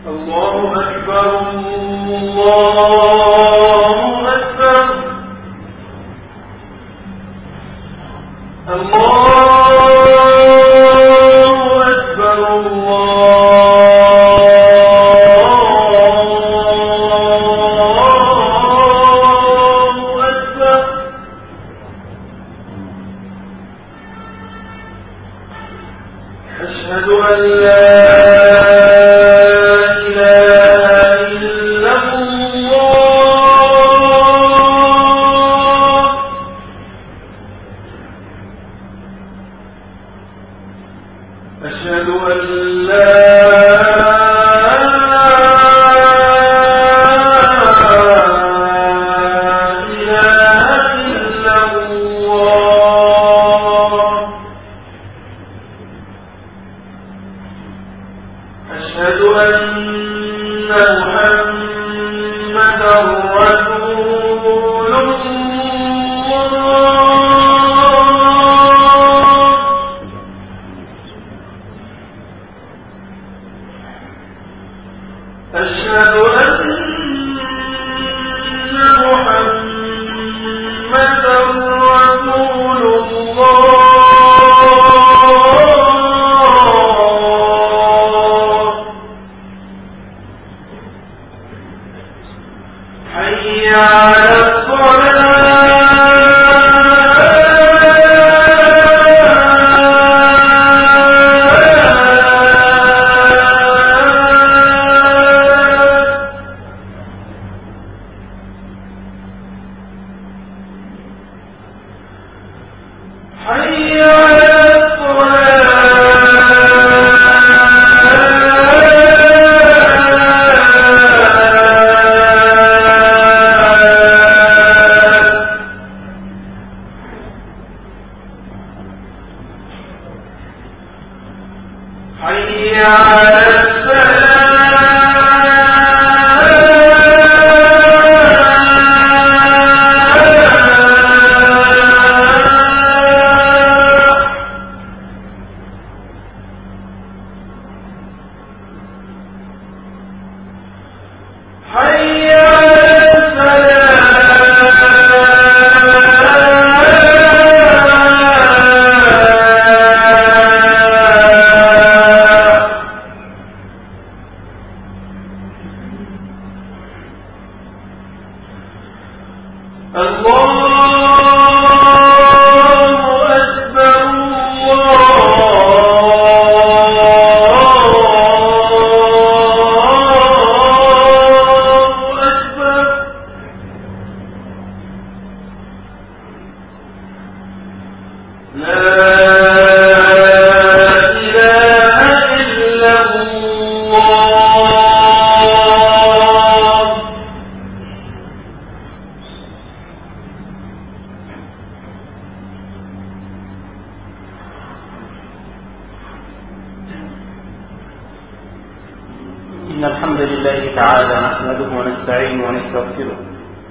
إن الحمد لله تعالى نحمده ونستعينه ونستغفره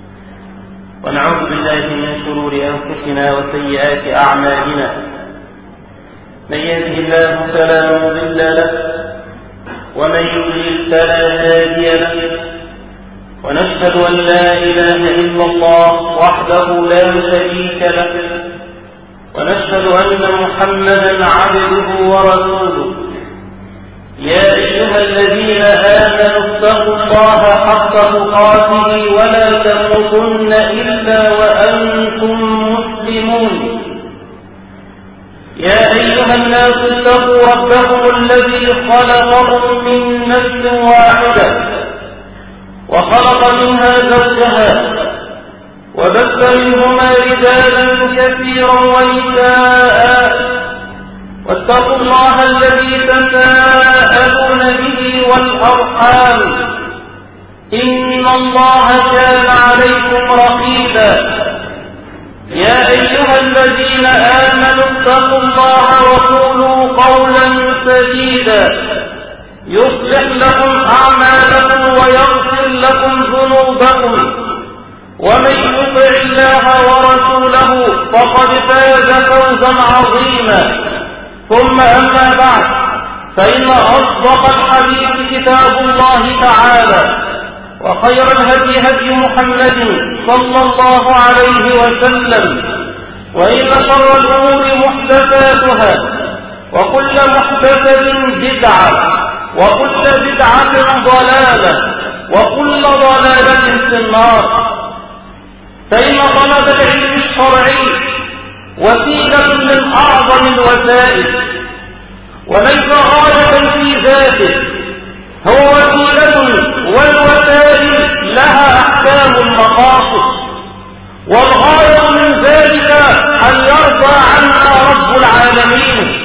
ونعوذ بالله من شرور أنفسنا وسيئات أعمالنا. من يهده الله فلا مضل له ومن يضلل فلا هادي له، ونشهد أن لا إله إلا الله وحده لا شريك له، ونشهد أن محمدا عبده ورسوله. يا أيها الذين آمنوا اتقوا الله حق تقاته ولا تموتن إلا وأنتم مسلمون. يا أيها الناس اتقوا ربكم الذي خلقكم من نفس واحدة وخلق منها زوجها وبث منهما رجالا كثيرا ونساء، واتقوا الله الذي تساءلون به والأرحام إن الله كان عليكم رقيبا. يا أيها الذين آمنوا اتقوا الله وقولوا قولا سديدا يصلح لكم أعمالكم ويغفر لكم ذنوبكم، ومن يطع الله ورسوله فقد فاز فوزا عظيما. ثم أما بعد، فإن أصدق الحديث كتاب الله تعالى، وخير الهدي هدي محمد صلى الله عليه وسلم، وإن شر الأمور محدثاتها، وكل محدثة بدعة، وكل بدعة ضلالة، وكل ضلالة في النار. فإن طلب العلم الشرعي وسيلة من أعظم الوسائل، وليس غاية في ذاته، هو وسيلة، والوسائل لها أحكام المقاصد، والغاية من ذلك أن يرضى عنا رب العالمين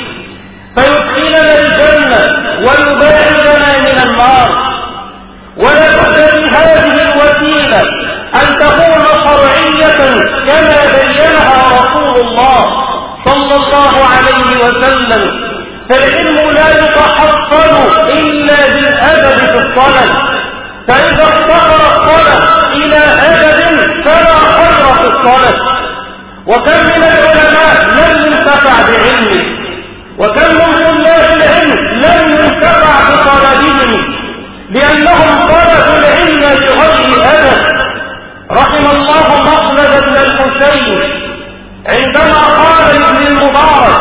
فيدخلنا الجنة ويباعدنا من النار. ولا بد من هذه الوسيلة أن تكون شرعية كما بينها رسول الله صلى الله عليه وسلم. فالعلم لا يتحصل إلا بالأدب في الطلب، فإذا افتقر الطلب إلى أدب فلا خير في الطلب. وكم من العلماء لم ينتفع بعلمه، وكم من طلاب العلم لم ينتفع بطلبهم لأنهم طلبوا العلم بغير أدب. رحم الله مخلد بن الحسين عندما قال لابن المبارك: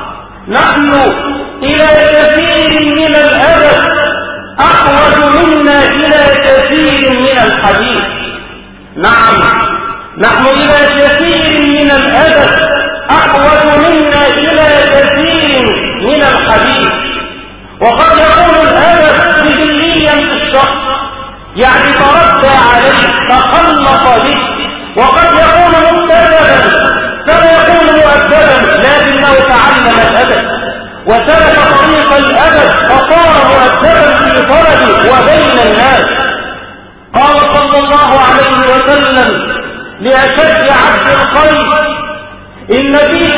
نحن إلى كثير من الأدب أحوج منا إلى كثير من الحديث. نعم، نحن إلى كثير من الأدب أحوج منا إلى كثير من الحديث. وقد يكون الأدب جبليا في الشخص، يعني تردى عليه تخلق به، وقد يكون مكتسبا فلا يكون مؤدبا لكنه تعلم الأدب وسلك طريق الأدب فصار مؤدبا في طلبه وبين الناس. قال صلى الله عليه وسلم لأشد عبد الخير: إن فيك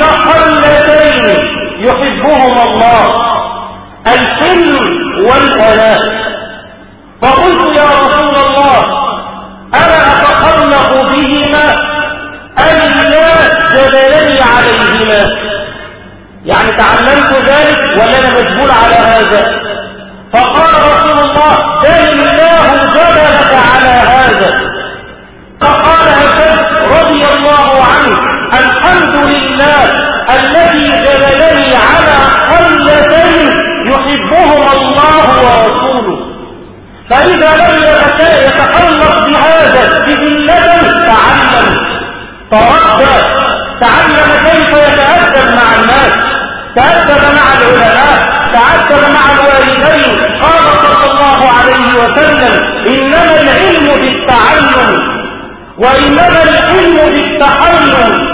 خلتين يحبهما الله، الحلم والأناء. فقلت: يا رسول الله، أنا أتخلق بهما أم الله جبلني عليهما؟ يعني تعلمت ذلك ولا أنا مجبول على هذا؟ فقال رسول الله: بل الله جبلك على هذا. فقال أنس رضي الله عنه: الحمد لله الذي جبلني على خلتين يحبهما الله ورسوله. فإذا لم يتخلق بهذا بذلة تعلم، تردد، تعلم كيف يتأدب مع الناس، تأدب مع العلماء، تأدب مع الوالدين. قال صلى الله عليه وسلم: إنما العلم بالتعلم، وإنما العلم بالتحلم.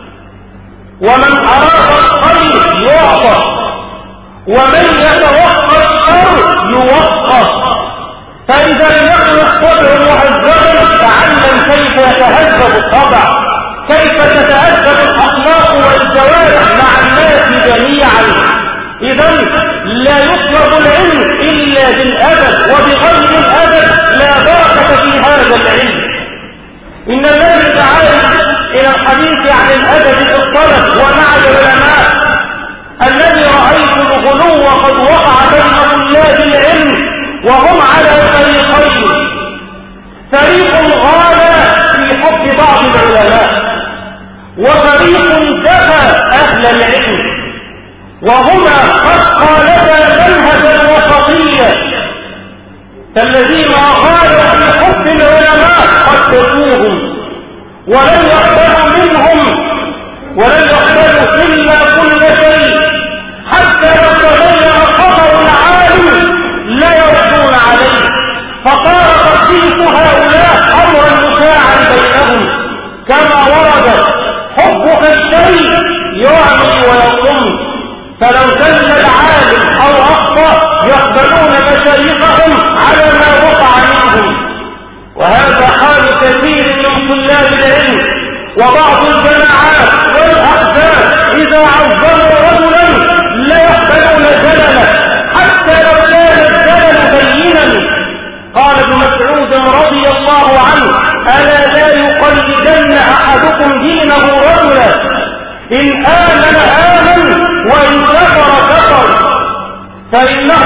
ومن أراد الخير يعطى، ومن يتوقع الشر يوقف. فإذا لم يكن الطبع مهذبا تعلم كيف يتهذب الطبع، كيف تتأدب الأخلاق والجوارح مع الناس جميعا. إذن لا يطلب العلم إلا بالأدب، وبغير الأدب لا بركة في هذا العلم. إن الذي دعانا إلى الحديث عن الأدب في الطلب ومع العلماء الذي رأيت الغلو قد وقع بين طلاب العلم وهم على فريقين: فريق غالى في حب بعض العلماء، وفريق دفى أهل العلم، وهما قد خالفا منهج الوسطية. فالذين غالوا في حب العلماء قد تسوهم ولن يقبلوا منهم، ولن يقبلوا إلا كل شيء، حتى لو تبين خطر العالم لا يردون عليه. فقال تصديق هؤلاء أمرا مشاعا بينهم، كما ورد: حبك الشيء يعمي ويقوم. فلو زل العالم أو أخطأ يقبلون مشايخهم على ما وقع منهم. وهذا حال كثير من طلاب العلم وبعض الجماعات والأحزاب. إذا عظموا رجلا لا يقبلون زلله حتى لو كان الزلل بينا. قال ابن مسعود رضي الله عنه: ألا لا يقلدن أحدكم دينه رجلا، إن آمن آمن وإن كفر كفر. فإنه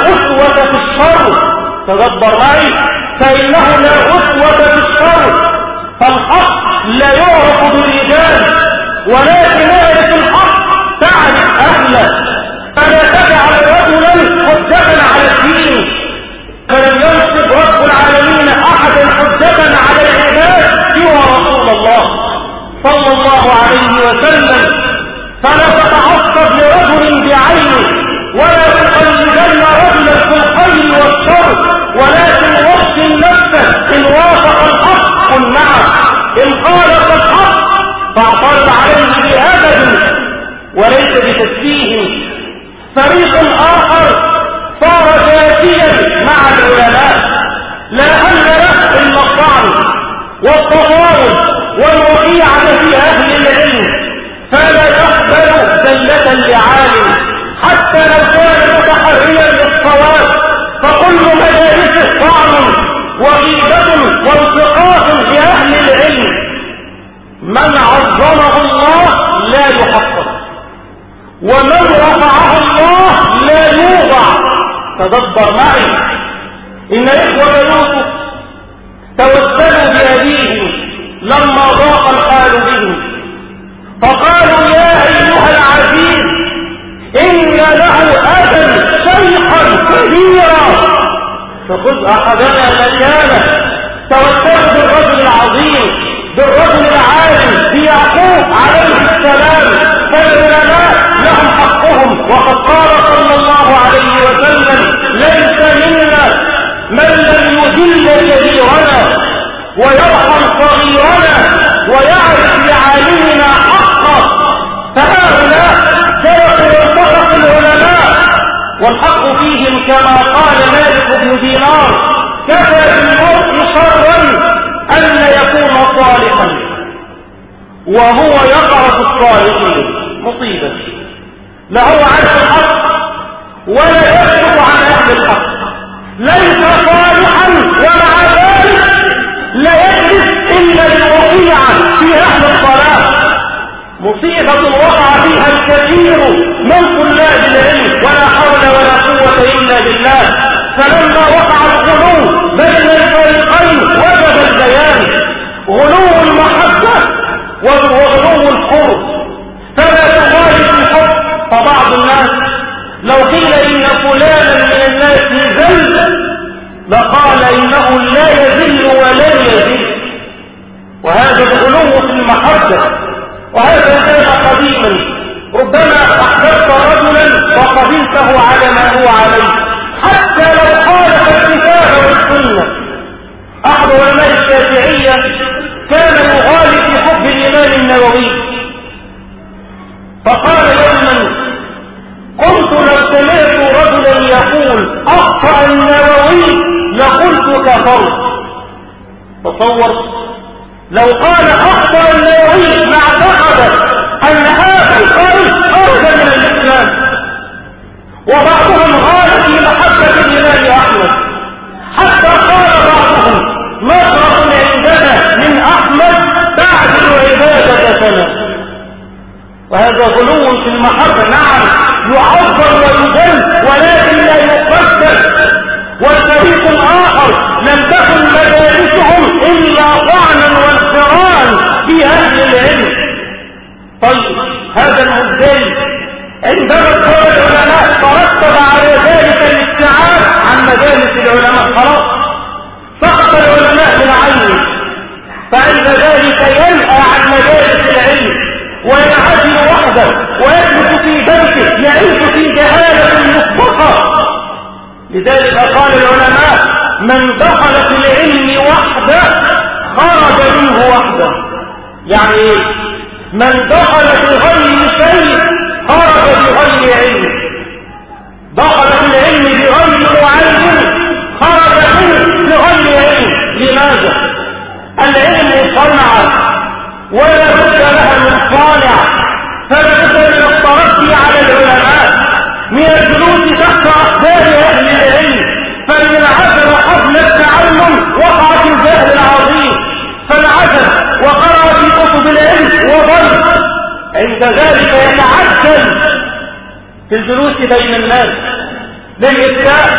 أسوة في الشر. تدبر معي، فإنه لا أسوة في الشر. فالحق لا يعرف بالرجال، ولكن آية الحق تعرف أهله. فلا تجعل رجلا حجة على الدين، فلم ينصب رب العالمين أحدا حجة على العباد سوى رسول الله صلى الله عليه وسلم. فلا تتعصب لرجل بعينه، ولا تقلدن رجلا في الخير والشر، ولكن وصل نفسك إن وافق الحق قل نعم، إن خالف الحق فاعترض عليه بأدب وليس بتسفيه. فريق آخر صار جاسيا مع العلماء، لا هم له إلا الطعن والتطاول والوقيعة في أهل العلم، فلا يقبل زلة لعالم حتى لو كان متحريا للصواب، فكل مجالسه طعن وغيبة وانتقاص لأهل العلم. من عظمه الله لا يحقر، ومن رفعه الله لا يوضع. تدبر معي، إن إخوة يوسف توسلوا بأبيهم لما ضاق الحال بهم، فقالوا يا أيها العزيز إن له أبا شيخا كبيرا فخذ أحدنا مكانه. توسلوا بالرجل العظيم، بالرجل العالم بيعقوب عليه السلام. فالعلماء لهم حقهم، وقد قال صلى الله عليه وسلم ليس منا من لم يذل كبيرنا ويرحم صغيرنا ويعرف لعالمنا حقه. فهؤلاء سلكوا وانطلق العلماء، والحق فيهم كما قال مالك بن دينار كفى بالمرء شرا أن يكون صالحا وهو يقع في الصالحين. مصيبة، لا هو عارف الحق ولا يكتب عن أهل الحق، ليس صالحا ومع ذلك لا يجلس إلا للوقيعة في أهل الصلاة. مصيبة وقع فيها الكثير من طلاب العلم، ولا حول ولا قوة إلا بالله. فلما وقع الغلو بين الفريقين وجب البيان، غلو المحبة وغلو القرب. فلا تغالي في الحب، فبعض الناس لو قيل إن فلانا من الناس ذل لقال إنه لا يذل ولا يذل، وهذا الغلو في المحبة. وهذا كان قديما، ربما أحببت رجلا وقبلته على ما هو عليه حتى لو خالف الكتاب والسنة. أحد علماء الشافعية كان يغالي في حب الإمام النووي، فقال يوما كنت لو سمعت رجلا يقول أخطأ النووي لقلت كفرت. تصور لو قال أخطأ النووي ما اعتقد أن هذا القول أفضل من الإسلام. وبعضهم غال في محبة الإمام أحمد حتى قال بعضهم مشرب عندنا من أحمد تعدل عبادة سنة. وهذا غلو في المحبة، نعم يعظم ويجل ولكن لا يقدر. والفريق الآخر لم تكن مجالسهم إلا طعنا وانفران في أهل العلم. طيب هذا المزدي عندما قال العلماء ترتب على ذلك الابتعاد عن مجالس العلماء، خلاص سقط العلماء من عينه، فعند ذلك ينأى عن مجالس العلم وينعزل وحده ويجلس في بيته يعيش في جهالة مطلقة. لذلك قال العلماء من دخل في العلم وحده خرج منه وحده. يعني ايه؟ من دخل في غير شيء خرج بغير علم، دخل في العلم بغير معلم خرج منه بغير علم. لماذا؟ العلم صنعة ولا بد لها من صانع، فلا بد من التربي على العلماء، من الجلوس تحت أقدام أهل العلم. فمن عزل قبل التعلم وقع في الجهل العظيم، فانعزل وقرأ في كتب العلم وضل، عند ذلك يتعجل في الجلوس بين الناس للإفتاء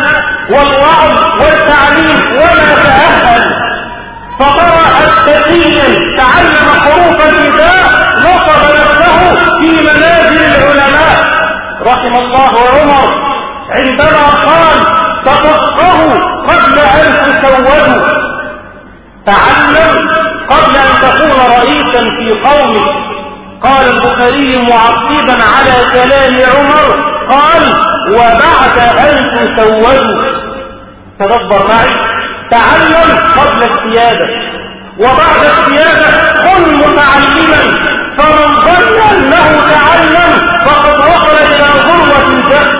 والوعظ والتعليم وما تأهل، فقرأ التسير تعلم حروف النداء نصب نفسه في منازل العلماء. رحم الله عمر عندما قال تفقهوا قبل أن تسودوا، تعلم قبل أن تكون رئيسا في قومك. قال البخاري معقبا على كلام عمر قال وبعد أن تسودوا. تدبر معي، تعلم قبل السيادة، وبعد السيادة كن متعلما، فمن ظن أنه تعلم فقد وصل إلى ذروة الجهل.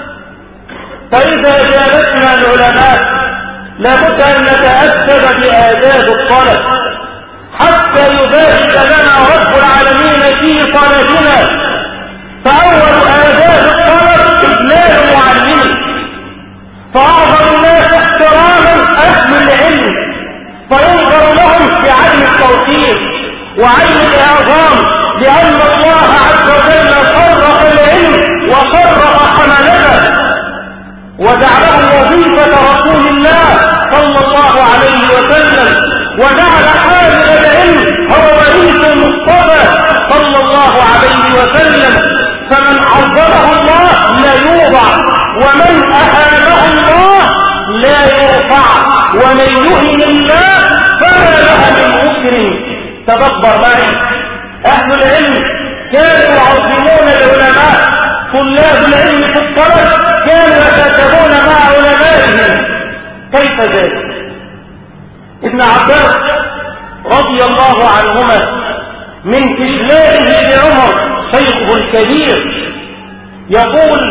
فإذا جالسنا العلماء لابد أن نتأدب بآداب الطلب حتى يبارك لنا رب العالمين في طلبنا. فأول آداب الطلب إجلال معلمه، فأعظم الناس احتراما أهل العلم، فينظر لهم بعين التوقير وعين الإعظام، لأن الله عز وجل فرق العلم وفرق حملته وجعله وظيفة رسول الله صلى الله عليه وسلم، وجعل حامل العلم هو ولي المصطفى صلى الله عليه وسلم. فمن عظمه الله لا يوضع، ومن أهانه الله لا يرفع، ومن يهن الله فما له من مكرم. تدبر معي، أهل العلم كانوا يعظمون العلماء، طلاب العلم في الطلب كانوا يتكلمون مع علمائهم. كيف ذلك؟ ابن عباس رضي الله عنهما من إجلاله لعمر شيخه الكبير يقول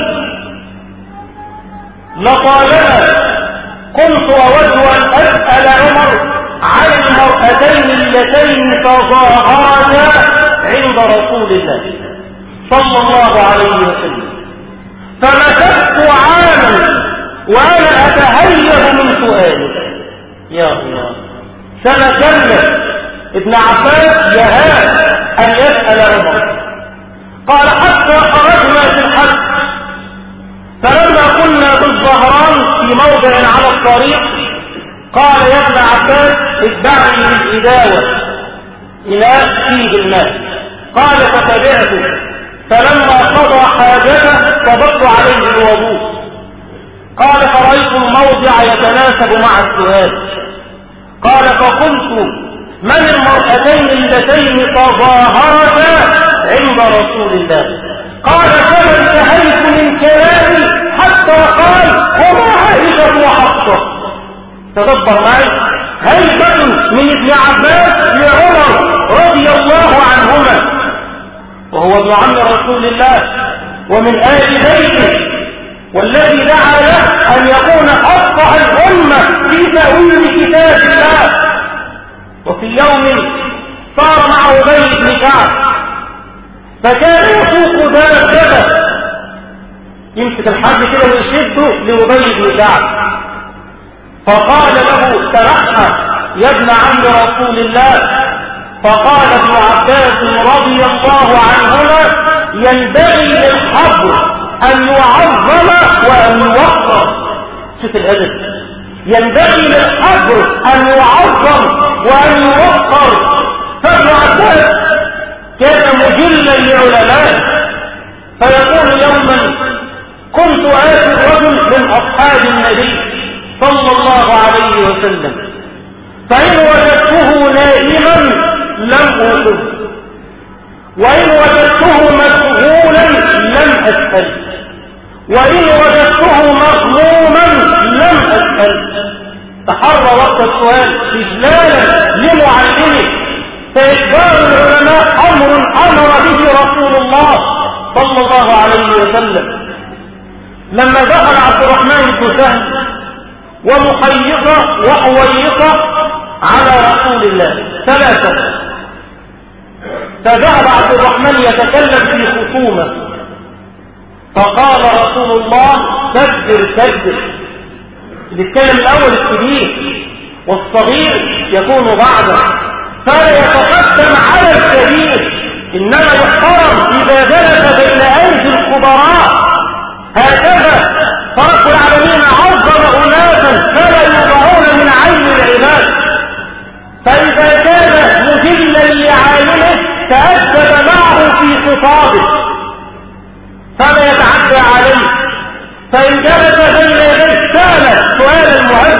لطالما كنت أود أن أسأل عمر عن المرأتين اللتين تظاهرتا عند رسول الله صلى الله عليه وسلم، فمكثت عاما وأنا أتهيأ من سؤاله. يا الله، سنة كاملة ابن عباس يهاب أن يسأل عمر. قال حتى خرجنا في الحج، فلما كنا بالظهران في موضع على الطريق قال يا ابن عباس اتبعني بالإداوة إناء فيه الماء. قال فتبعته، فلما قضى حاجته صببت عليه الوضوء. قال فرأيت الموضع يتناسب مع السؤال. قال فقلت من المرأتين اللتين تظاهرتا عند رسول الله؟ قال فما انتهيت من كلامي حتى قال هما عائشة وحفصة. تدبر معي، هيبة من ابن عباس لعمر رضي الله عنهما، وهو ابن عم رسول الله ومن آل بيته، والذي دعا له أن يكون أفقه الأمة في تأويل كتاب الله. وفي يوم صار مع أبي بن كعب، فكان يسوق دابته يمسك الحبل كده ويشده لأبي بن كعب، فقال له ترحم يا ابن عم رسول الله. فقال ابن عباس رضي الله عنهما ينبغي للحبر أن يعظم وأن يوقر. شوف الأدب، ينبغي للحبر أن يعظم وأن يوقر. فابن عباس كان مجلا لعلماء، فيقول يوما كنت آتي الرجل من أصحاب النبي صلى الله عليه وسلم، فإن وجدته نائما لم أوقظه، وإن وجدته مشغولا لم أسأل، وإن وجدته مغموما لم أسأل. تحرى وقت السؤال إجلالا لمعلمه. فإخبار العلماء أمر به رسول الله صلى الله عليه وسلم. لما دخل عبد الرحمن بن سهل ومحيصة وحويصة على رسول الله ثلاثة، فذهب عبد الرحمن يتكلم في خصومة، فقال رسول الله كبر كبر. يتكلم الأول الكبير والصغير يكون بعده، فلا يتقدم على الكبير، إنما يحترم إذا جلس بين أيدي الكبراء. هكذا فرب العالمين عظم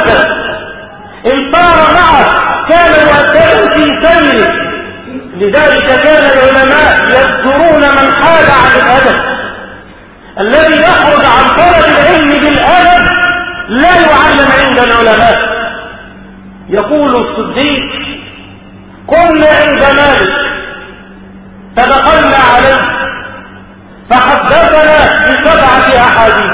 مؤدب، إن صار معه كان مؤدبا في سيره. لذلك كان العلماء يذكرون من حاد عن الأدب. الذي يخرج عن طلب العلم بالأدب لا يعلم عند العلماء. يقول الصديق: كنا عند مالك فدخلنا عليه فحدثنا ب7 أحاديث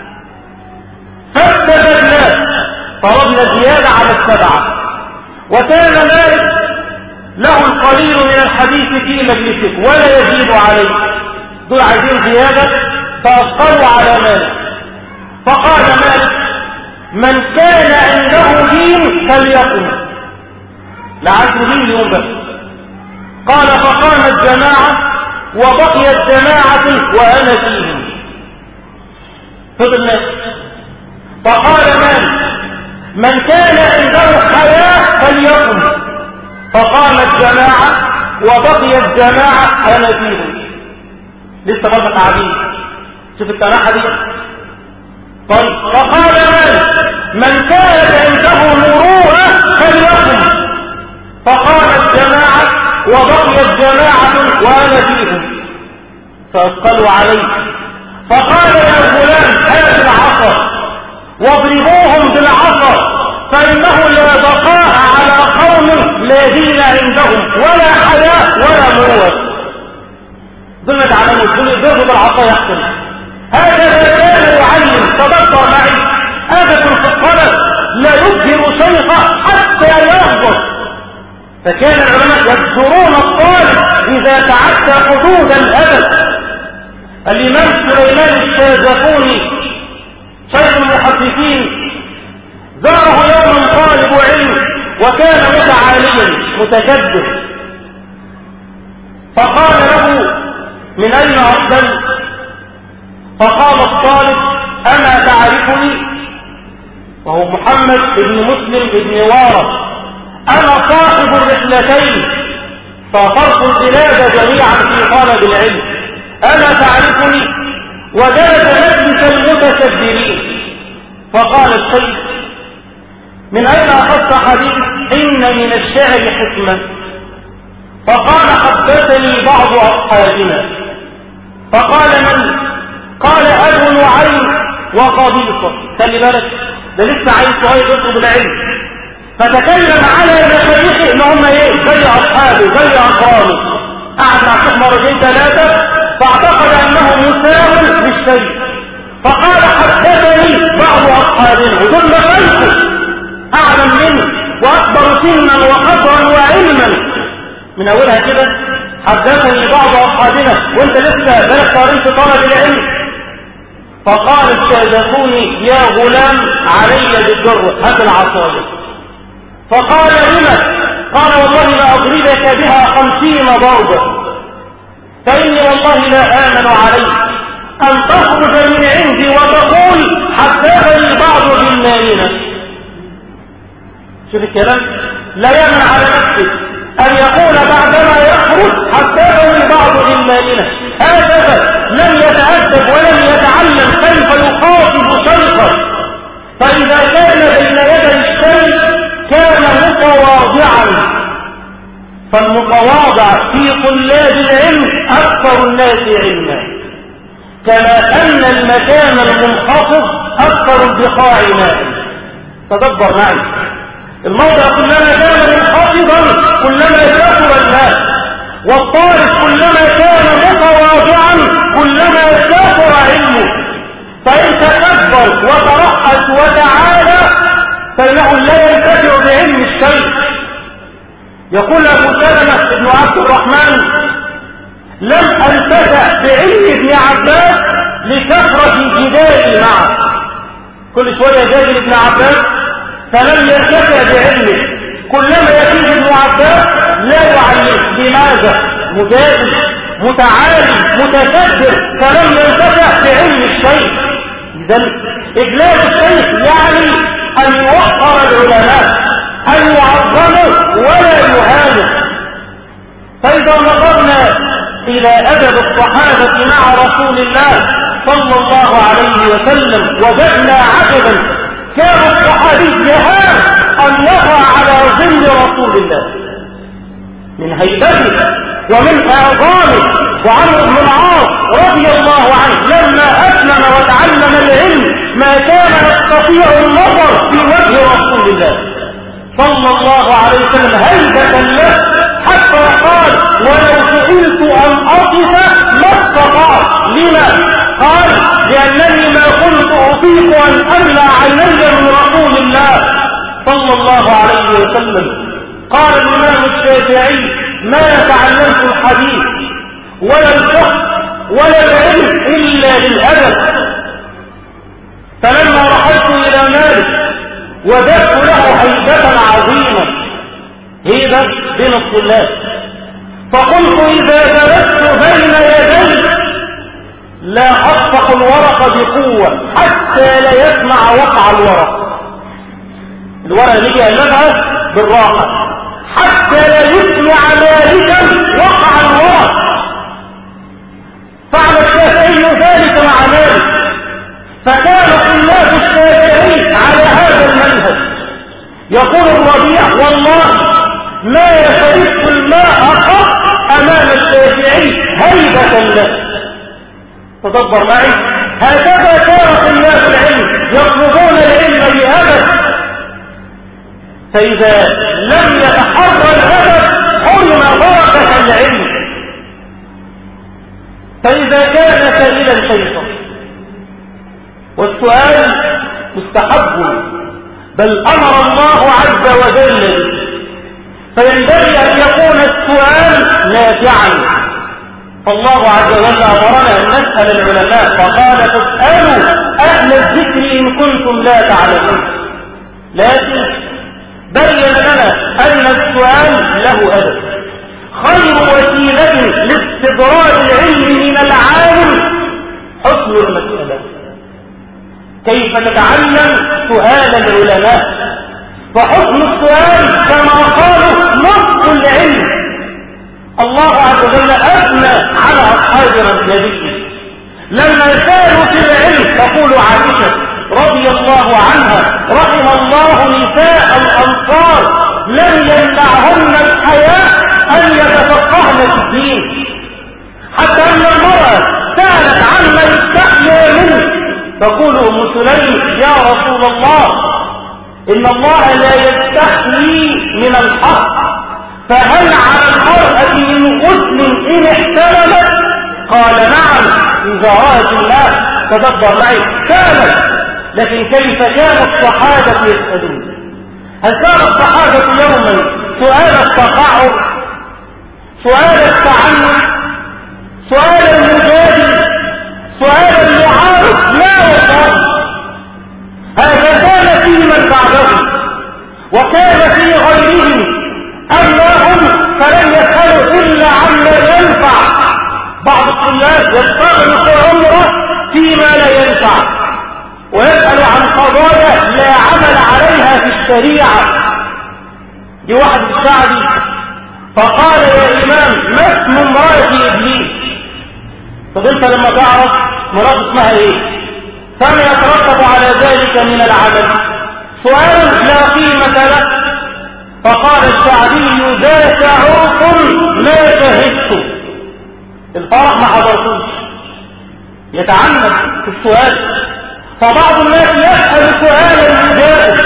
فاستفدنا طلبنا زيادة على 7. وكان مالك له القليل من الحديث في مجلسه ولا يزيد عليه، دول عايزين زيادة فأثقلوا على مالك. فقال مالك: من كان عنده دين فليقم. لا عنده دين يوم بس. قال: فقامت جماعة وبقيت جماعة وأنا فيهم. فضل ناس. فقال مالك: من كان عنده حياة فليقم. فقامت جماعة وبقيت جماعة أنا فيهم. لسه برضه قاعدين. شوف التناحة دي. طيب. فقال مالك: من كانت عنده مروءة فليقم. فقامت جماعة وبقيت جماعة وأنا فيهم. فأثقلوا عليه. فقال: يا فلان هات العصا واضربوهم بالعصا فإنه لا بقاء على قوم لا دين عندهم ولا حياء ولا مروءة. دول تعلموا دول يضربوا بالعصا يحسن. هكذا كان يعلم. تدبر معي. أبدا في الطلب لا يظهر شيخه حتى يغضب. فكان العلماء يذكرون الطالب إذا تعدى حدود الأدب. الإمام سليمان الشاذقوني شيخ المحدثين زاره يوما طالب علم وكان متعاليا متكبر، فقال له: من أين أقبلت؟ فقال الطالب: أما تعرفني؟ وهو محمد بن مسلم بن وارث، أنا صاحب الرحلتين، سافرت البلاد جميعا في طلب العلم. ألا تعرفني؟ وجلس مجلس المتكبرين. فقال الشيخ: من أين أخذت حديث إن من الشعر حكمة؟ فقال: حدثني بعض أصحابنا. فقال: من؟ قال: أبو نعيم وقبيصة. خلي بالك ده لسه عايز صغير يطلب العلم. فتكلم على مشايخه ان هم ايه؟ زي اصحابه زي اقرانه. قعد مع الشيخ مرتين 3 فاعتقد انه مساوي للشيء. فقال: حدثني بعض اصحابنا، ودول مشايخه اعلم منه واكبر سنا وقدرا وعلما. من اولها كده: حدثني بعض اصحابنا، وانت لسه بالك طارين في طلب العلم. فقال الشاذقوني: يا غلام علي بالجر، هات العصايه. فقال: لما؟ قال: والله لأضربك بها 50 ضربة، فإني والله لا آمن عليك أن تخرج من عندي وتقول حدثني بعض غلماننا. شوف الكلام، لا يمنع على نفسه أن يقول بعدما يخرج حدثني بعض غلماننا. هكذا لم يتأدب ولم يتعلم كيف يخاطب شيخه. فإذا كان بين يدي الشيخ كان متواضعا. فالمتواضع في طلاب العلم أكثر الناس علما، كما أن المكان المنخفض أكثر البقاع ماء. تدبر معي. الموضع كلما كان منخفضا كلما كثر الماء، والطالب كلما كان متواضعا كلما كثر علمه. فإن تكبر وترأس وتعالى فإنه لا ينتفع بعلم الشيء. يقول أبو سلمة بن عبد الرحمن: لم أنتفع بعلم ابن عباس لكثرة جدالي معه. كل شوية جادل ابن عباس فلم ينتفع بعلمه. كلما يفيد ابن عباس لا يعلم. لماذا؟ مجادل متعالي متكبر فلم ينتفع بعلم الشيء. إذن إجلال الشيخ يعني أن يوقر العلماء، أن يعظموا ولا يهانوا. فإذا نظرنا إلى أدب الصحابة مع رسول الله صلى الله عليه وسلم وجدنا عجبا كان الصحابي يهاب أن يقع على ظل رسول الله من هيبته ومن إعظامه. وعمرو بن العاص رضي الله عنه لما أسلم وتعلم العلم ما كان يستطيع النظر في وجه رسول الله صلى الله عليه وسلم هيبة له، حتى قال ولو سئلت أن أقف ما استطعت. لما؟ قال لأنني ما كنت أطيق أن أملأ عيني من رسول الله صلى الله عليه وسلم. قال الإمام الشافعي ما تعلمت الحديث ولا الفقه ولا العلم إلا للأدب، فلما رحلت إلى مالك وجدت له هيبة عظيمة، هيبة بين الطلاب، فقلت إذا جلست بين يدي لا أطفق الورق بقوة حتى لا يسمع وقع الورق اللي يجي يقلبها بالراحة حتى لا يسمع مالكا وقع الورق. فعل الشافعي ذلك مع مالك، فكان طلاب الشافعي على هذا المنهج. يقول الربيع والله ما شربت الماء قط أمام الشافعي هيبة له. تدبر معي، هكذا كان طلاب العلم يطلبون العلم بهدف، فإذا لم يتحرى الهدف حرم بركة العلم. فإذا كان سائلا شيخا والسؤال مستحب بل أمر الله عز وجل، فينبغي أن يكون السؤال نافعا. فالله عز وجل أمرنا أن نسأل العلماء، فقال فاسألوا أهل الذكر إن كنتم لا تعلمون. لكن بين لنا أن السؤال له أدب. خير وسيلة لاستدراج العلم من العالم حسن المسألة. كيف نتعلم سؤال العلماء؟ فحسن السؤال كما قالوا نصف العلم. الله عز وجل أثنى على أصحاب النبي لما كانوا في العلم. تقول عائشة رضي الله عنها رحم الله نساء الأنصار لم يمنعهن الحياء أن يتفقهن في الدين، حتى أن المرأة سألت عما يستحيا منه تقول أم سليم يا رسول الله إن الله لا يستحيي من الحق، فهل على المرأة من غسل إن احتلمت؟ قال نعم إذا رأت الله. تدبر معي، كانت. لكن كيف كان الصحابة يسألون؟ هل كان الصحابة يوما سؤال التقاعد، سؤال التعنت، سؤال المجادل، سؤال المعارض؟ لا والله، هذا كان في من بعدهم وكان في غيرهم. أما هم فلن يسألوا إلا عما ينفع. بعض الطلاب يستغرق عمره فيما لا ينفع ويسأل عن قضايا لا عمل عليها في الشريعة. دي واحد الشعبي فقال يا إمام ما اسم امرأة إبليس؟ طب انت لما تعرف مرأة اسمها ايه فما يترتب على ذلك من العمل؟ سؤال لا قيمة له. فقال الشعبي ذات عرق ما شهدت، الفرح ما حضرتوش، يتعنت في السؤال. فبعض الناس يسأل سؤال المجادل،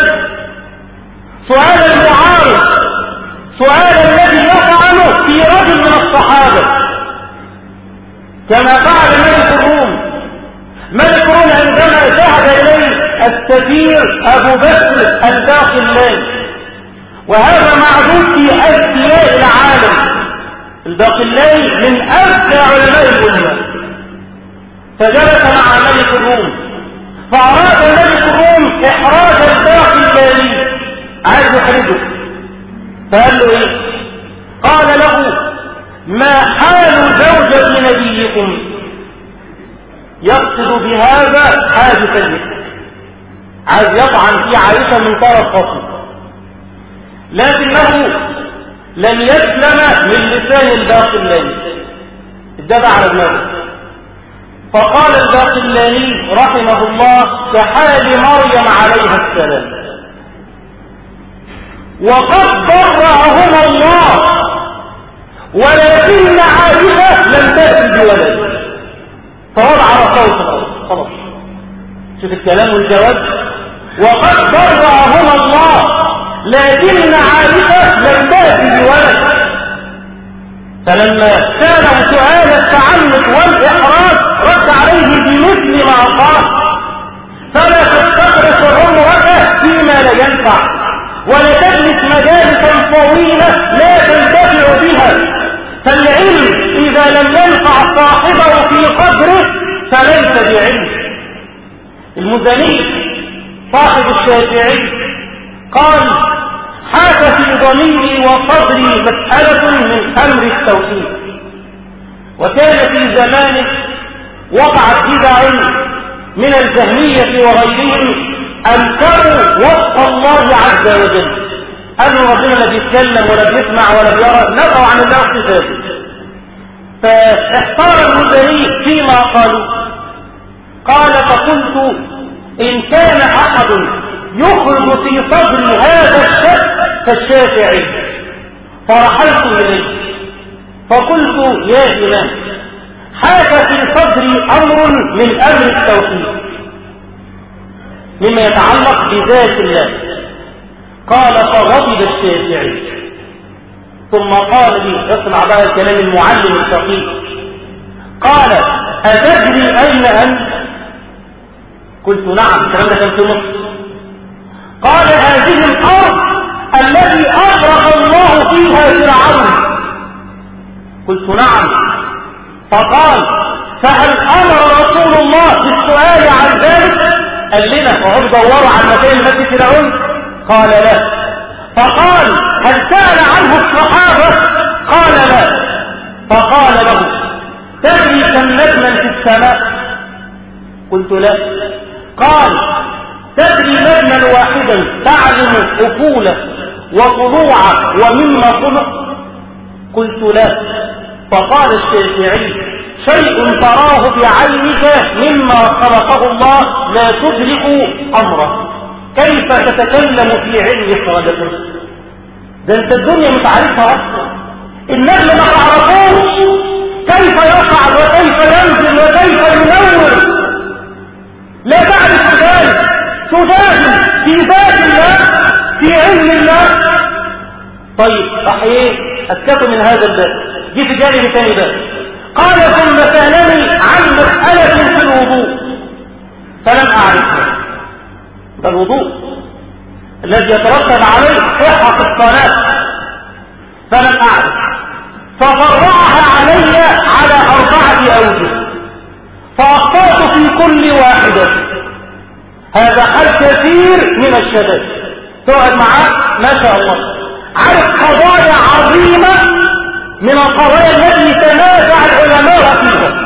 سؤال المعارض، سؤال الذي يطعن في رجل من الصحابة، كما فعل ملك الروم. ملك الروم عندما ذهب إليه السفير أبو بكر الباقلاني، وهذا معدود في أذكياء العالم، الباقلاني من أذكى علماء الأمة، فجلس مع ملك الروم، فأراد ملك الروم إحراج الباقلاني، عايز يحرجه، فقال له إيه؟ قال له ما حال زوجة نبيكم؟ يقصد بهذا حاجة سيدة، عايز يطعن في عائشة من طرف خصم، لكنه لم يسلم من لسان الباقلاني، اتدفع على دماغه. فقال الباقلاني رحمه الله كحال مريم عليها السلام، وقد برأهما الله ولكن عائشة لم تأتي بولد، فوضع رسول خلاص. شوف الكلام والجواب، وقد برأهما الله لكن عائشة لم تأتي بولد. فلما سأله سؤال التعنت والإحراج رد عليه بمثل ما قال: فلا تستغرق عمرك فيما لا ينفع، ولا تجلس مجالسا طويلة لا تنتفع بها، فالعلم إذا لم ينفع صاحبه في قدره فليس بعلم. المزني صاحب الشافعي قال: حاك في ضميري وصدري مسألة من أمر التوحيد. وكان في زمانه وقعت بدع من الجهمية وغيرهم أنكروا وصف الله عز وجل، قالوا ربنا لا بيتكلم ولا بيسمع ولا بيرى، نفوا عن الله صفاته. فاحتار المزني فيما قالوا، قال: فقلت إن كان أحد يخرج في صدري هذا الشك فالشافعي. فرحلت إليه فقلت: يا إمام، حاك في صدري أمر من أمر التوحيد مما يتعلق بذات الله. قال: فغضب الشافعي، ثم قال لي، اسمع بقى الكلام المعلم الفقيه، قال: أتدري أين أنت؟ قلت: نعم. الكلام ده كان في مصر. قال: هذه الأرض التي أغرق الله فيها فرعون. قلت: نعم. فقال: فهل أمر رسول الله بالسؤال عن ذلك؟ قال لنا وهم دوروا عن مكان المسجد فرعون؟ قال: لا. فقال: هل سأل عنه الصحابة؟ قال: لا. فقال له: تدري كم نجما في السماء؟ قلت: لا. قال: تدري نجما واحدا تعلم أفوله وطلوعه ومما خلق؟ قلت: لا. فقال الشافعي: شيء تراه بعينك مما خلقه الله لا تدرك أمره، كيف تتكلم في علم خالقه؟ ده انت الدنيا مش عارفها اصلا، النجم ما تعرفوش كيف يصعد وكيف ينزل وكيف ينور، لا تعرف ذلك، تجادل في ذات الله في علم الله. طيب احييه اسكتوا من هذا الباب، جه في جانب ثاني باب. قال: ثم سألني عن مسألة في الوضوء فلم أعرفها. ده الوضوء الذي يترتب عليه صحة الصلاة، فلم أعرف، ففرعها علي على 4 أوجه، فأخطأت في كل واحدة. هذا حال كثير من الشباب تقعد معاه ما شاء الله عارف قضايا عظيمة من القضايا التي تنازع العلماء فيها،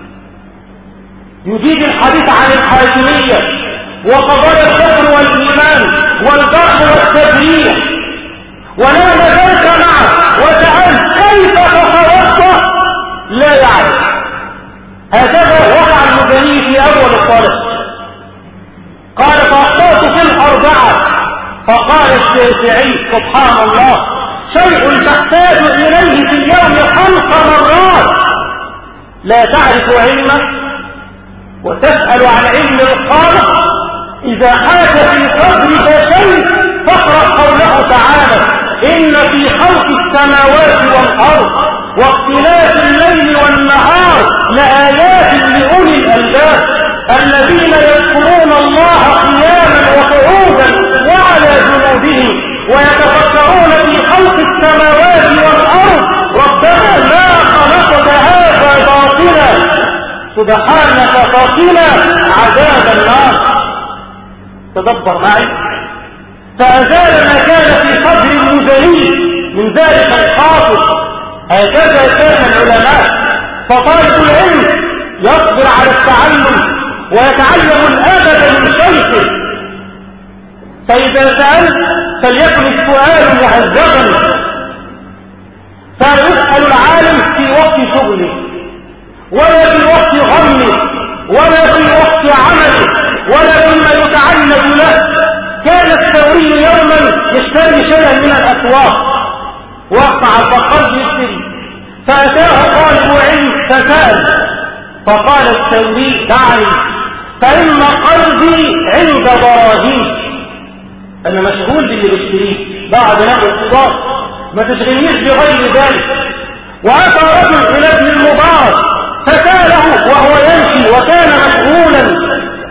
يجيد الحديث عن الحاكمية وقضايا الكفر والإيمان والجرح والتجريح، ولا نزلت معه وسألت كيف تتوضأ لا يعرف. هكذا وقع المزني في أول الطالب. قال: فأخطأت في 4. فقال الشافعي: سبحان الله، شيء تحتاج إليه في اليوم 5 مرات لا تعرف علمه وتسأل عن علم الخالق. إذا حاك في صدرك شيء فاقرأ قوله تعالى: إن في خلق السماوات والأرض واختلاف الليل والنهار لآيات لأولي الألباب الذين يذكرون الله قياما وقعودا وعلى جنوبهم ويتفكرون في خلق السماوات والأرض ربنا ما خلقت هذا باطلا سبحانك فقنا عذاب النار. تدبر معي. فأزال ما كان في صدر المزني من ذلك الخاطر. هكذا كان العلماء، فطالب العلم يصبر على التعلم ويتعلم الأبد من شيخه، فإذا سألت فليكن السؤال مهذبا، فيسأل العالم في وقت شغله ولا في وقت غمه ولا في وقت عمله ولا فيما يتعند له. كان الثوري يوما يشتري شيئا من الأسواق، وقع البقال يشتري، فأتاه طالب علم فسأل، فقال الثوري دعني فإن قلبي عند دراهيم، أنا مشغول باللي بشتريه بعد نقل الخضار، ما تشغلنيش بغير ذلك. وأتى رجل إلى ابن المبارك فسأله وهو يمشي وكان مشغولا،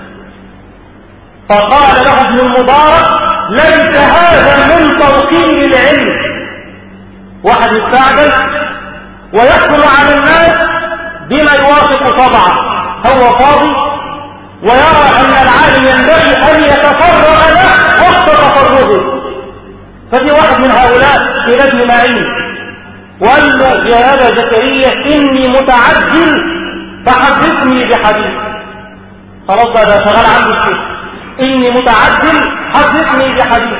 فقال له ابن المبارك ليس هذا من توقير العلم. واحد يستعجل ويحكم على الناس بما يوافق طبعه، هو فاضي ويرى أن العالم ينبغي أن يتفرغ له وقت تفرغه. ففي واحد من هؤلاء إلى ابن معين وقال له يا أبا زكريا إني متعجل فحدثني بحديث. خلاص بقى ده شغال عنده الشيء، إني متعجل حدثني بحديث.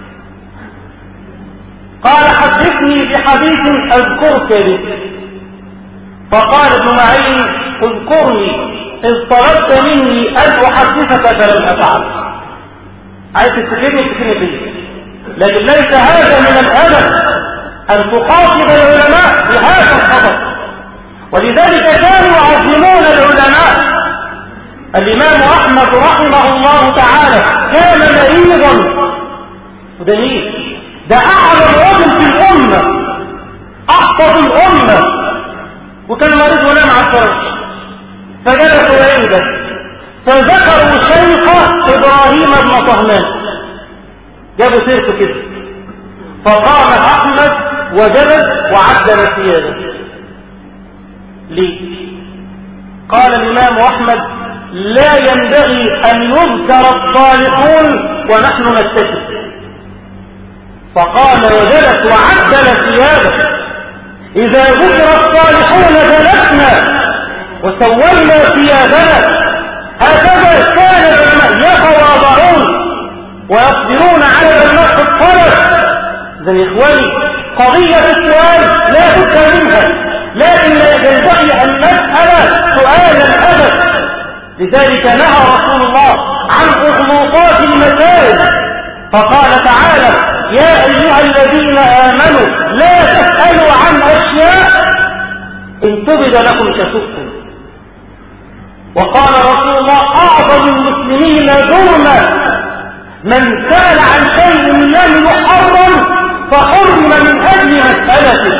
قال حدثني بحديث أذكرك به. فقال ابن معين اذكرني إذ طلبت مني أن أحدثك فلم أفعل. عايز تفتكرني فيه، لكن ليس هذا من الأدب أن تخاطب العلماء بهذا الخطأ. ولذلك كانوا يعظمون العلماء. الإمام أحمد رحمه الله تعالى كان مريضا، ودليل ده أعلم رجل في الأمة، أحفظ الأمة، وكان مريض ونام على الفراش، فجلسوا عنده فذكروا شيخ إبراهيم بن طهمان، جابوا سيرته كده، فقام أحمد وجلس وعدل ثيابه. ليه؟ قال الإمام أحمد لا ينبغي أن يذكر الصالحون ونحن نتكئ. فقال وجلس وعدل ثيابه. إذا ذكر الصالحون جلسنا وسوينا ثيابنا. هكذا كان العلماء يتواضعون ويصبرون على المسح الطلب. زي إخواني قضية السؤال لا بد منها، لكن لا ينبغي أن نسأل سؤالا أبدا. لذلك نهى رسول الله عن أغلوطات المسائل، فقال تعالى يا أيها الذين آمنوا لا تسألوا عن أشياء إن تبد لكم تسؤكم. وقال رسول الله أعظم المسلمين جرما من سأل عن شيء لم يحرم فحرم من أجل مسألته،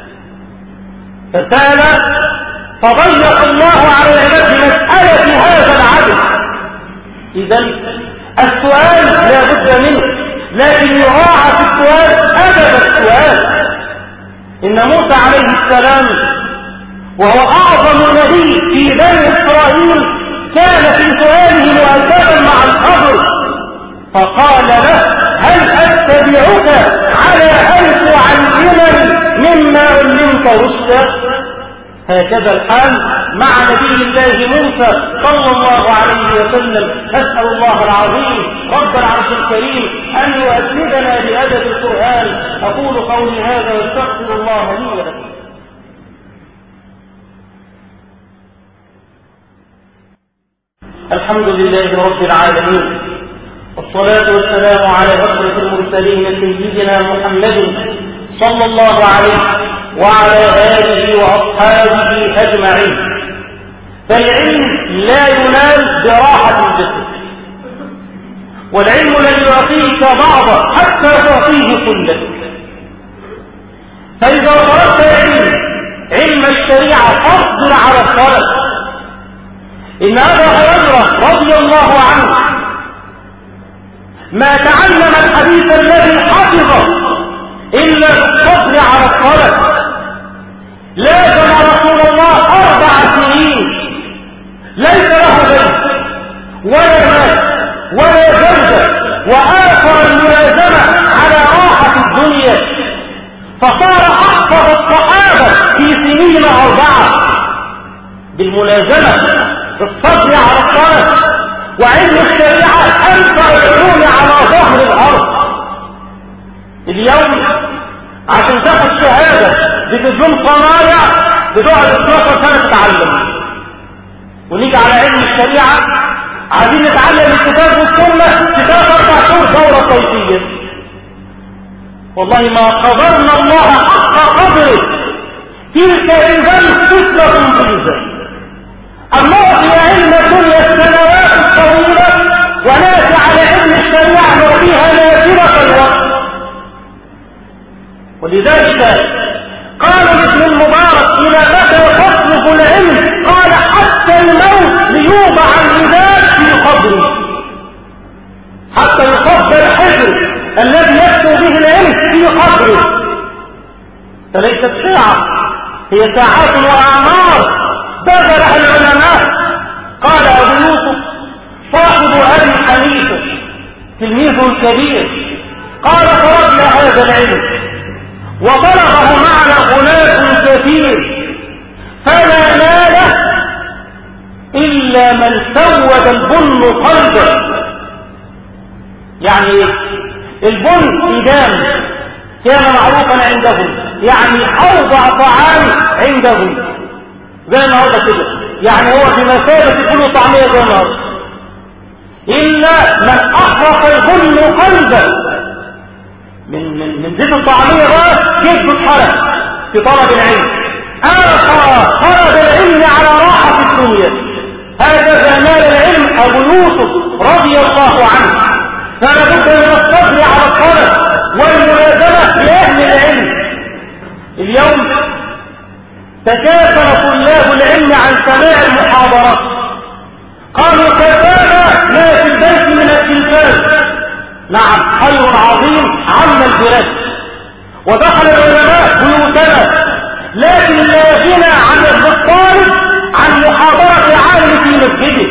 فسأل فضيق الله على العباد بمسألة هذا العبد. إذن السؤال لا بد منه، لكن يراعى في السؤال أدب السؤال. إن موسى عليه السلام وهو أعظم نبي في بني إسرائيل كان في سؤاله مؤدبا مع الخضر، فقال له هل أتبعك على أن تعلمني مما علمت رشدا. هكذا الحال مع نبي الله موسى صلى الله عليه وسلم. أسأل الله العظيم رب العرش الكريم أن يؤدبنا بأدب القرآن. أقول قولي هذا واستغفر الله لي ولكم. الحمد لله رب العالمين، والصلاة والسلام على أشرف المرسلين سيدنا محمد صلى الله عليه وعلى آله وأصحابه أجمعين. فالعلم لا ينال براحة الجسد، والعلم لن يعطيك بعضه حتى تعطيه كله. فإذا طلبت علم الشريعة فاصبر على الطلب. إن أبا هريرة رضي الله عنه ما تعلم الحديث الذي حفظه إلا بالصبر على الطلب. لازم رسول الله 4 سنين، ليس له بيت ولا مال ولا زوجة، وآثر الملازمة على راحة الدنيا، فصار أحفظ الصحابة في سنين 4 بالملازمة بالصبر على الطلب. وعلم الشريعة أنفع العلوم على ظهر الأرض. اليوم عشان تاخد شهادة بتدوم صنايع بتقعد 12 سنة تتعلم. ونيجي على علم الشريعة عايزين نتعلم الكتاب والسنة في 3-4 شهور دورة صيفية. والله ما قدرنا الله حق قدره، تلك إذا فتنة ضيزة. الله في علم الدنيا السنوات الطويلة وناتي على علم الشريعة نعطيها نافرة الوقت. ولذلك قال ابن المبارك إلى متى تطلب العلم؟ قال حتى الموت ليوضع النداء في قبره، حتى يصب الحجر الذي يكتب به العلم في قبره. فليست ساعة، هي ساعات وأعمار بذلها العلماء. قال أبو يوسف صاحب أبي حنيفة تلميذه الكبير قال طلبنا هذا العلم وطلبه معنا أناس كثير فلا ناله إلا من سود البن قلبه. يعني البن إدام كان معروفا عندهم، يعني أوضع طعام عندهم زي النهارده كده، يعني هو في مثابة كل طعمية زي النهارده، إلا من أحرق البن قلبه من زيت الطعمية بقى جد اتحرق في طلب العلم. ألقى طلب العلم على راحة الدنيا. هكذا نال العلم أبو يوسف رضي الله عنه. فلا بد من الصبر على الطلب والملازمة لأهل العلم. اليوم تكاثر طلاب العلم عن سماع المحاضرات، قالوا كفانا ما في البيت من التلفاز. نعم خير عظيم عم البلاد، ودخل العلماء بيوتنا، لكن لا غنى عن الطالب عن محاضرة عالم في مسجده.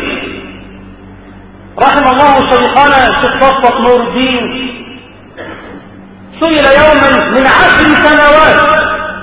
رحم الله شيخنا الشيخ صفوت نور الدين، سئل يوما من 10 سنوات،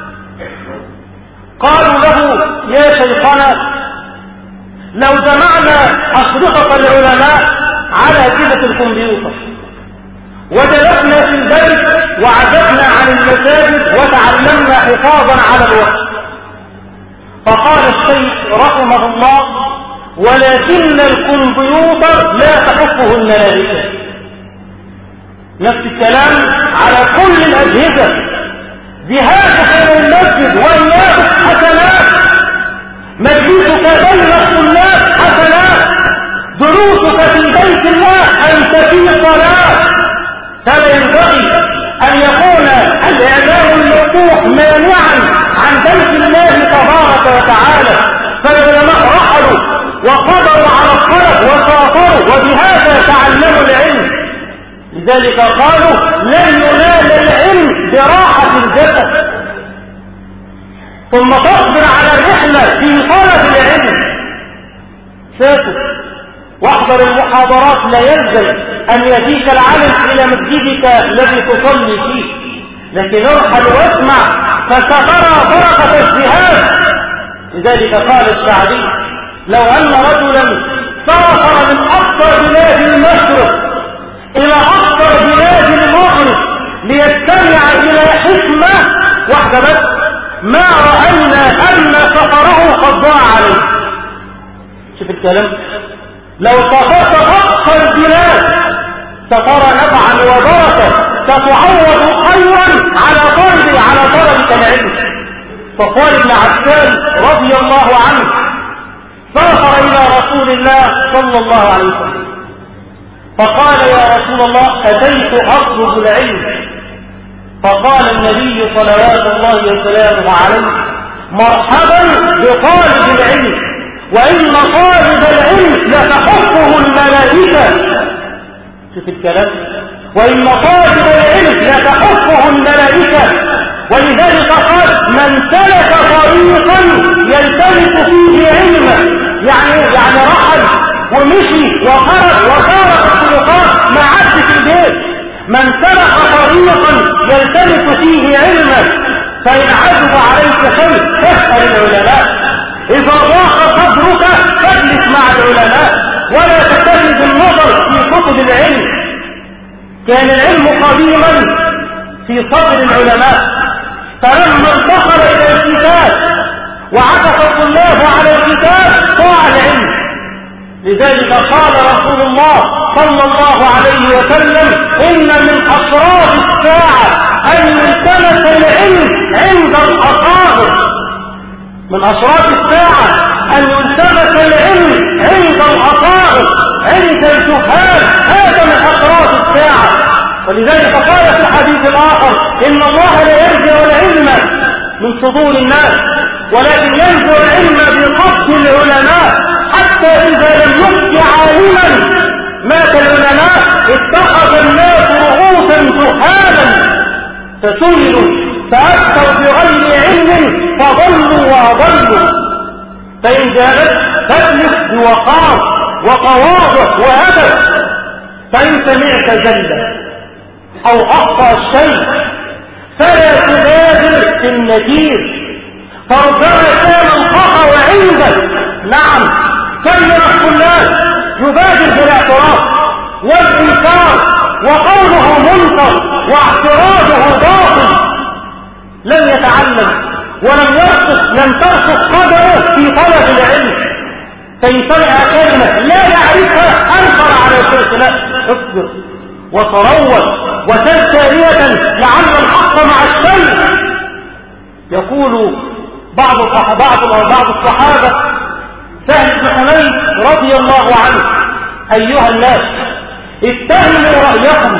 قالوا له يا شيخنا لو جمعنا أشرطة العلماء على أجهزة الكمبيوتر وجلسنا في البيت وعزفنا عن المساجد وتعلمنا حفاظا على الوقت. فقال الشيخ رحمه الله ولكن الكمبيوتر لا تحفه الملائكة. نفس الكلام على كل الأجهزة، جهازك في المسجد وإياك حسنات، مجلسك بين الطلاب حسنات، دروسك في بيت الله أنت في صلاة. فلا ينبغي أن يكون الإعلام المفتوح مانعا عن بيت الله تبارك وتعالى. فالعلماء رحلوا وقدروا على الطلب وسافروا وبهذا تعلموا العلم. لذلك قالوا لن ينال العلم براحة الجسد، ثم تصبر على الرحلة في طلب العلم. سافر واحضر المحاضرات، لا يلزم أن يأتيك العلم إلى مسجدك الذي تصلي فيه، لكن ارحل واسمع فسترى بركة الجهاد. لذلك قال الشاعري لو أن رجلا سافر من أقصى بلاد المشرق إلى أقصى بلاد المغرب ليستمع إلى حكمة واحدة بس ما رأينا أن سفره قد ضاع عليه. شوف الكلام، لو سافرت أقصى البلاد سترى نفعا وبركة ستعوض خيرا على طلبك العلم. صفوان بن عسال رضي الله عنه سافر إلى رسول الله صلى الله عليه وسلم فقال يا رسول الله أتيت أطلب العلم. فقال النبي صلوات الله وسلامه عليه مرحبا بطالب العلم، وإن طالب العلم لتحفه الملائكة. شوف الكلام، وإن طالب العلم لتحفه الملائكة. ولذلك قال من سلك طريقا يلتمس فيه علما، يعني رحل ومشي وخرج وسار الطرقات ما عاد في البيت. من سلك طريقا يلتمس فيه علما فإن عجب عليك شيء فاسأل العلماء. إذا ضاق صدرك فاجلس مع العلماء ولا تتخذ النظر في كتب العلم. كان العلم قديما في صدر العلماء، فلما انتقل إلى الكتاب وعكف الطلاب على الكتاب ضاع العلم. لذلك قال رسول الله صلى الله عليه وسلم إن من أسرار الساعة أن يلتمس العلم عند الأصاغر. من أسرار الساعة أن يلتمس العلم عند الأصاغر، عند الجهال. هذا من أسرار الساعة. ولذلك قال في الحديث الآخر إن الله لا ينزع العلم من صدور الناس ولكن ينزع العلم بقبض العلماء، حتى إذا لم يبق عالما مات العلماء اتخذ الناس رؤوسا جهالا فسئلوا فأفتوا بغير علم فضلوا وأضلوا. فإن جاءت فاجلس بوقار وتواضع وأدب، فإن سمعت زلا أو أخطأ الشيء فلا تبادر في النكير، فربما كان الخطأ عندك. نعم، كم من الطلاب يبادر بالاعتراف والإنكار وقوله منكر واعتراضه باطل، لم يتعلم ولم يرسخ، لم ترسخ قدره في طلب العلم. فإن سمع كلمة لا يعرفها أنكر على شيء، لا، اصبر وتروض وسل ثانية لعل الحق مع الشيء. يقول بعض الصحابة سهل بن حنيف رضي الله عنه أيها الناس اتهموا رأيكم،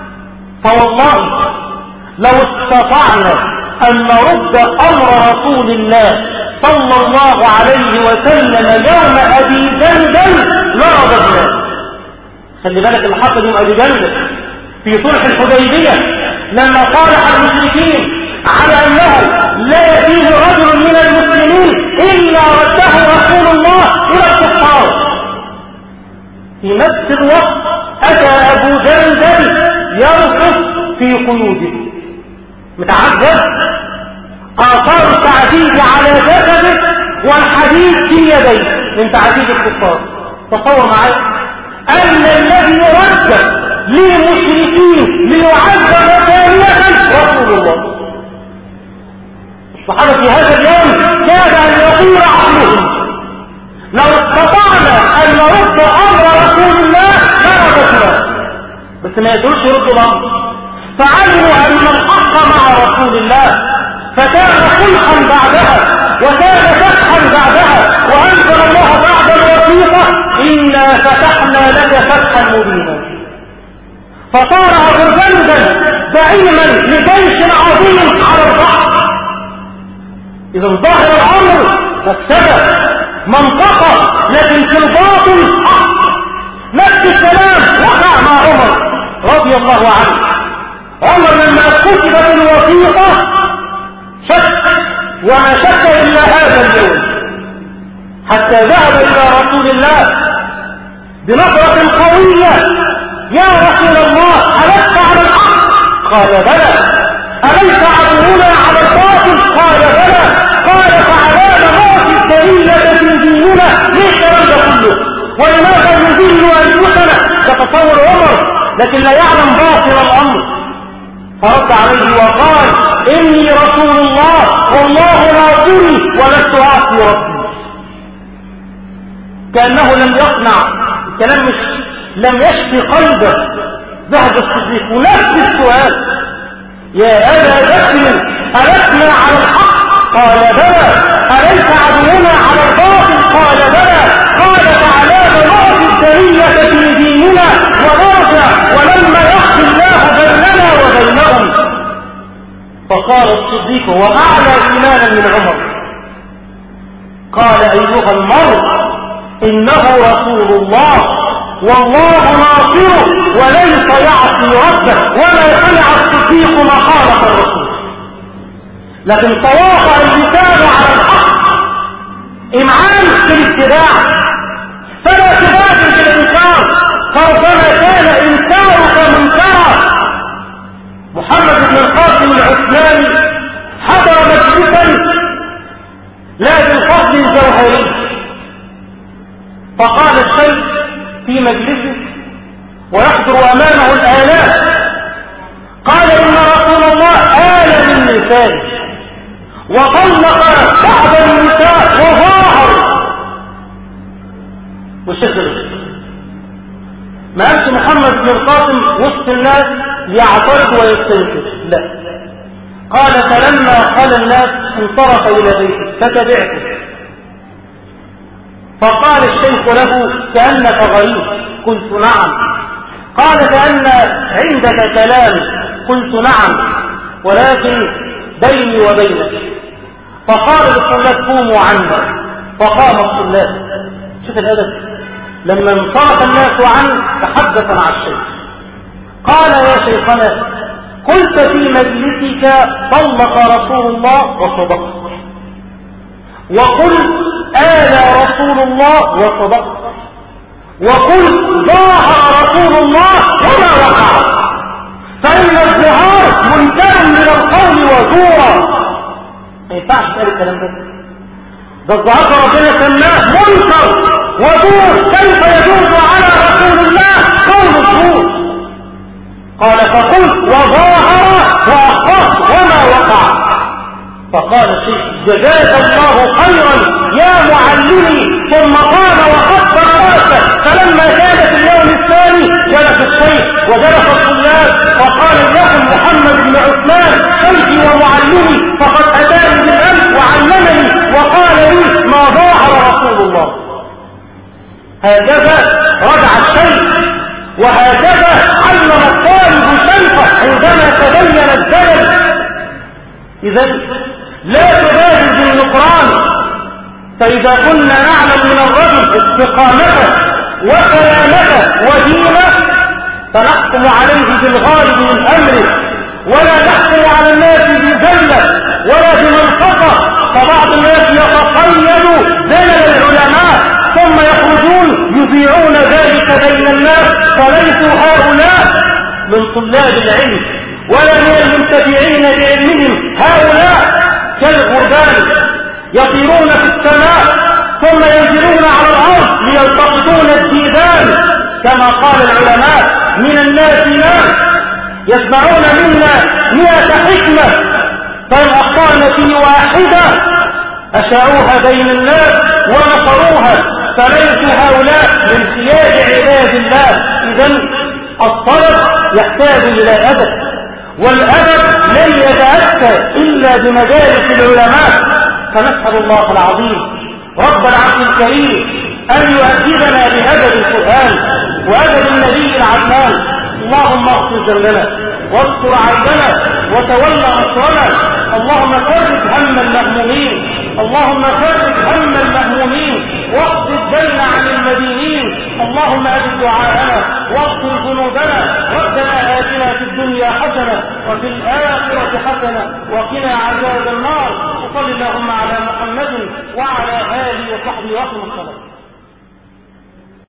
فوالله لو استطعنا أن نرد أمر رسول الله صلى الله عليه وسلم يوم أبي جندل لرددناه. خلي بالك اللي حصل يوم أبي جندل في صلح الحديبية لما صالح المشركين على أنه لا يأتيه رجل من المسلمين إلا رده رسول الله إلى الكفار. في نفس الوقت أتى أبو جندل يرقص في قيوده متعذب، آثار التعذيب على جسده والحديد في يديه من تعذيب الكفار. تصور معي أن الذي يرد للمشركين ليعذب ثانية رسول الله. الصحابة في هذا اليوم كاد أن يطير عقلهم. لو استطعنا أن نرد أمر رسول الله لرددناه، بس ما يقدروش يردوا الأمر. فعلموا أن الحق مع رسول الله، فكان صلحا بعدها وكان فتحا بعدها، وأنزل الله بعد الوثيقة إنا فتحنا لك فتحا مبينا. فصار أبو جندل زعيما لجيش عظيم على البحر. إذا ظاهر الأمر مكسبة منطقة، لكن في الباطن حق. نفس الكلام وقع مع عمر رضي الله عنه. عمر لما كتبت الوثيقة شك، وما شك إلا هذا اليوم، حتى ذهب إلى رسول الله بنظرة قوية: يا رسول الله ألست على الحق؟ قال بلى. أليس عدونا على الباطل؟ قال بلى. قال فعلام نعطي الدليل في ديننا ليش الكلام ده كله؟ ولماذا نذل أنفسنا؟ تتصور عمر لكن لا يعلم باطل الأمر. فرد عليه وقال: إني رسول الله والله ناصري ولست أعصي ربي. كأنه لم يقنع الكلام، لم يشفي قلبه. ذهب الصديق ونفس السؤال: يا أبا بكر ألسنا على الحق؟ قال بلى. أليس عدونا على الباطل؟ قال بلى. قال فعلام نعطي الدنية في ديننا ونرجع ولما يخفي الله بيننا وبينهم. فقال الصديق وأعلى إيمانا من عمر: قال أيها المرء إنه رسول الله والله ناصره وليس يعصي ربه. ولا سمع الصديق مقالة الرسول، لكن تواطأ اللسان على الحق إمعان في الاتباع. فلا تبادر بالإنكار، فربما كان إنكارك منكرا. محمد بن القاسم العثماني حضر مجلسا لا بالفضل الجوهري، فقال الشيخ في مجلسه ويحضر أمامه الآلاف، قال: إن رسول الله آل من نسائه وطلق بعض النساء الشيخ ما قالش محمد بن القاسم وسط الناس يعترض ويستنكر، لا، قال فلما قال الناس انصرف إلى بيته فتبعته، فقال الشيخ له كأنك غريب، قلت نعم، قال كأن عندك كلام، قلت نعم، ولكن بيني وبينك. فقال للطلاب قوموا عنا، فقام الطلاب. شوف الأدب، لما انصرف الناس عنه تحدث مع الشيخ، قال يا شيخنا قلت في مجلسك طلق رسول الله وصدقت، وقل آل رسول الله وصدقت، وقل ظاهر رسول الله وما وقع، فإن الظهار منكر من القول وزورا. ما ينفعش تقال الكلام ده الظهار ربنا سماه منكر وزور، كيف يجوز على رسول الله قول الزور؟ قال فقل وظاهر وأخطأت وما وقع. فقال الشيخ جزاك الله خيرا يا معلمي، ثم قام وكبر راسه. فلما كان في اليوم الثاني جلس الشيخ وجلس الطلاب، وقال لهم محمد بن عثمان شيخي ومعلمي فقد اتاني بالامس وعلمني وقال لي ما ظاهر رسول الله. هكذا رجع الشيخ، وهكذا علم الطالب شيخه عندما تبين الزلل. إذن لا تبادل بالنكران، فإذا كنا نعلم من الرجل استقامته وسلامته ودينه فنحكم عليه بالغالب من أمره، ولا نحكم على الناس بذلة ولا بمنطقة. فبعض الناس يتقيد زلل العلماء ثم يخرجون يذيعون ذلك بين الناس، فليسوا هؤلاء من طلاب العلم ولا من المنتفعين بعلمهم، هؤلاء كالغربان يطيرون في السماء ثم ينزلون على الأرض ليلتقطون الديدان. كما قال العلماء من الناس ناس يسمعون منا 100 حكمة، فإن أخطأنا في واحدة أشاعوها بين الناس ونصروها، فليسوا هؤلاء من سياد عباد الله. إذن الطلب يحتاج إلى أدب، والأدب لن يتأتى إلا بمجالس العلماء. فنسأل الله العظيم رب العرش الكريم أن يؤدبنا بأدب القرآن وأدب النبي العدنان. اللهم اغفر ذنبنا واستر عيبنا وتولى أسرنا. اللهم فرج هم المهمومين، اللهم فرج هم المهمومين واقض الدين عن المدينين. اللهم أجب دعاءنا واغفر ذنوبنا. ربنا آتنا في الدنيا حسنة وفي الآخرة حسنة وقنا عذاب النار. وصل اللهم على محمد وعلى آله وصحبه وسلم.